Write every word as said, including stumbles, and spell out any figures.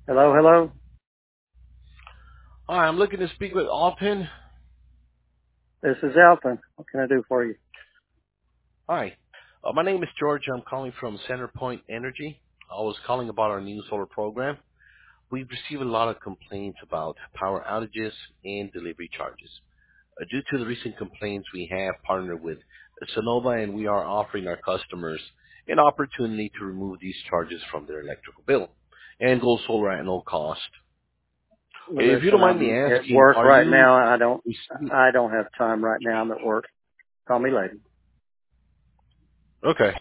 Hello, hello. Hi, I'm looking to speak with Alpin. This is Alton. What can I do for you? Hi. Uh, my name is George. I'm calling from CenterPoint Energy. I was calling about our new solar program. We've received a lot of complaints about power outages and delivery charges. Uh, due to the recent complaints, we have partnered with Sonova, and we are offering our customers an opportunity to remove these charges from their electrical bill and go solar at no cost. Well, If you listen, don't mind me I'm at asking, work are right you now. I don't, receiving? I don't have time right now. I'm at work. Call me later. Okay.